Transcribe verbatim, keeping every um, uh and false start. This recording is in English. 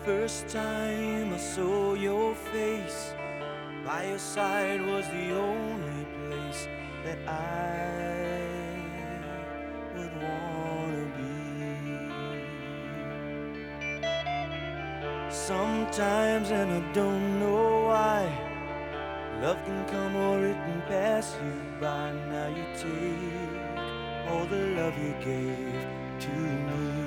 first time I saw your face, by your side was the only place that I would wanna be. Sometimes, and I don't know why, love can come or it can pass you by. Now you take all the love you gave to me.